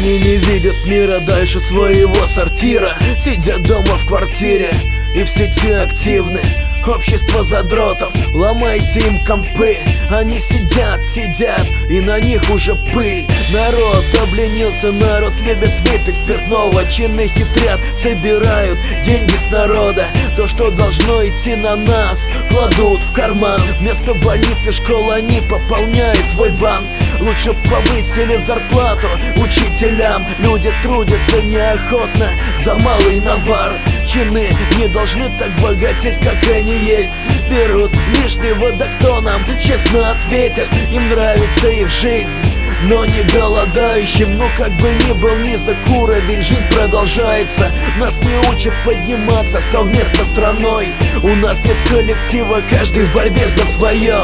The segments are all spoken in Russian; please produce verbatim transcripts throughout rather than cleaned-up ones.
Они не видят мира дальше своего сортира, сидят дома в квартире и в сети активны. Общество задротов, ломайте им компы. Они сидят, сидят, и на них уже пыль. Народ обленился, народ любит выпить спиртного. Чины хитрят, собирают деньги с народа. То, что должно идти на нас, кладут в карман. Вместо больницы, школы они пополняют свой банк. Лучше повысили зарплату учителям. Люди трудятся неохотно за малый навар. Чины не должны так богатеть, как они есть. Берут лишнего, да кто нам честно ответит? Им нравится их жизнь, но не голодающим. Ну как бы ни был низок уровень, жизнь продолжается. Нас не учат подниматься совместно страной. У нас нет коллектива, каждый в борьбе за свое.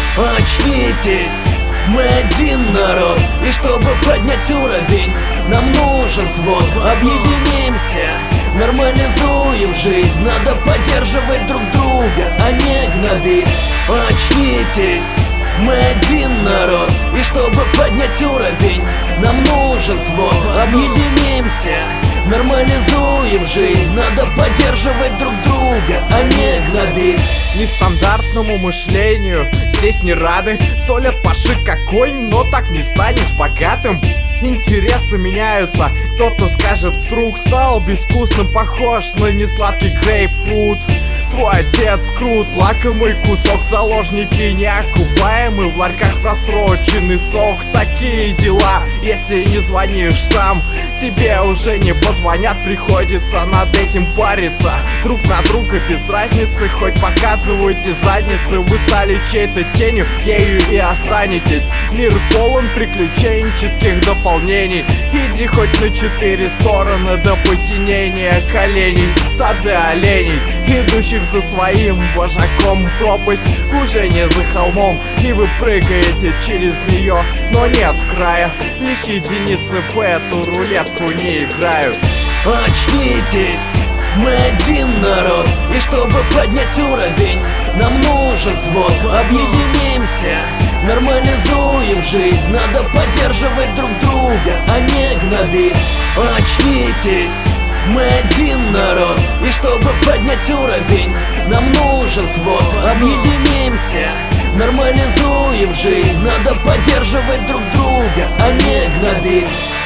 Очнитесь, мы один народ, и чтобы поднять уровень, нам нужен свод. Объединимся, нормализуем жизнь. Надо поддерживать друг друга, а не гнобить. Очнитесь, мы один народ, и чтобы поднять уровень, нам нужен свод. Объединимся, нормализуем жизнь. Надо поддерживать друг друга, а не гнобить. Нестандартному мышлению здесь не рады. Сто лет паши как конь, но так не станешь богатым. Интересы меняются, кто-то скажет, вдруг стал безвкусным, похож на несладкий грейпфрут. Твой отец крут, лакомый кусок, заложники неокупаемый, в ларьках просроченный сок. Такие дела, если не звонишь сам, тебе уже не позвонят, приходится над этим париться. Друг на друга без разницы, хоть показывайте задницы. Вы стали чьей-то тенью, ею и останетесь. Мир полон приключенческих дополнений. Иди хоть на четыре стороны до посинения коленей. Стадо оленей, идущих за своим вожаком. Пропасть уже не за холмом, и вы прыгаете через нее, но нет края. Лишь единицы в эту рулетку не играют. Очнитесь, мы один народ, и чтобы поднять уровень, нам нужен свод. Объединимся, нормализуем жизнь. Надо поддерживать друг друга, а не гнобить. Очнитесь, мы один народ, и чтобы поднять уровень, нам нужен свод. Объединимся, нормализуем жизнь. Надо поддерживать друг друга, а не гнобить.